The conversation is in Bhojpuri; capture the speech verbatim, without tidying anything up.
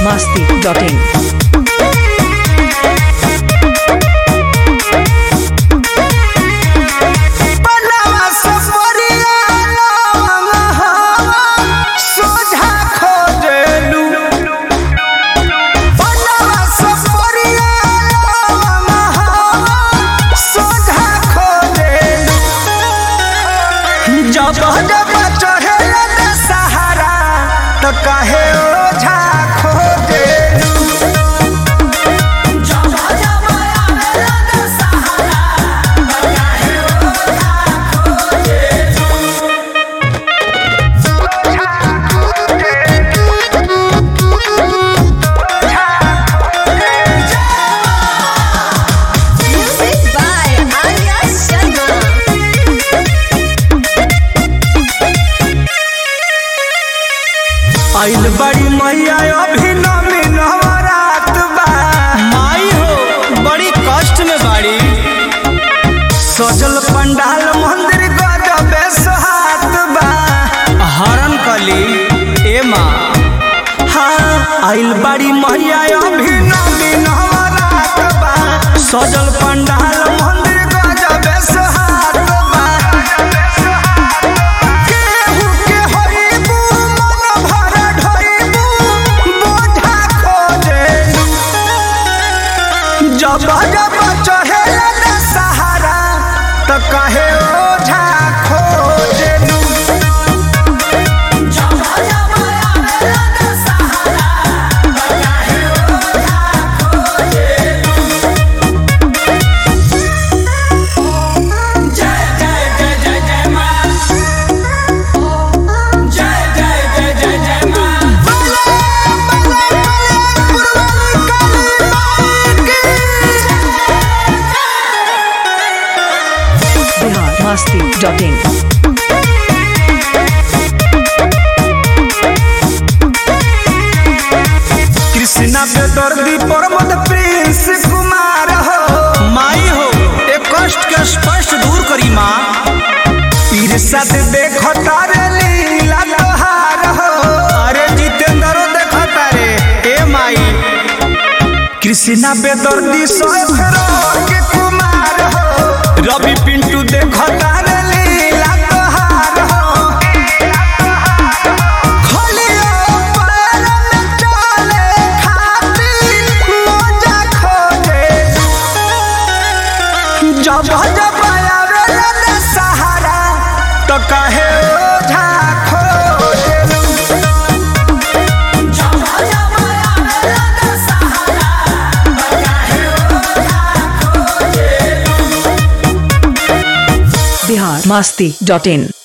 masti dot in. काहे ओझा खोजे आइल बड़ी मैया अभी नमी नवरात बा माई हो बड़ी कष्ट में बाड़ी। सजल पंडाल मंदिर गजबे सोहात बा हरण कली ए माँ। हाँ आइल बड़ी मैया अभी नमी नवरात बा सजल पंडाल मंदिर गजबे सोहात बा केहू के होइबू मन भर ढोइबू बोझा खोजे जब जब चढ़ेला न सहारा त काहे ओझा खोजे masti dot in. कृष्णा बेदर्दी प्रमोद प्रिंस कुमार हो माई हो एक कष्ट के स्पष्ट दूर करी माँ। ईर्षा से देखो तारे लीला तोहार हो अरे जितेंद्रो देखो तारे ए माई। कृष्णा बेदर्दी सोफरोग कुमार हो रवि पिंटू देखो तारे लीला तोहार हो खोलियो पैर में चले खातिर मोजा खोजे जब जब आवेला न सहारा तो काहे ओझा खोजे Bihar masti dot in.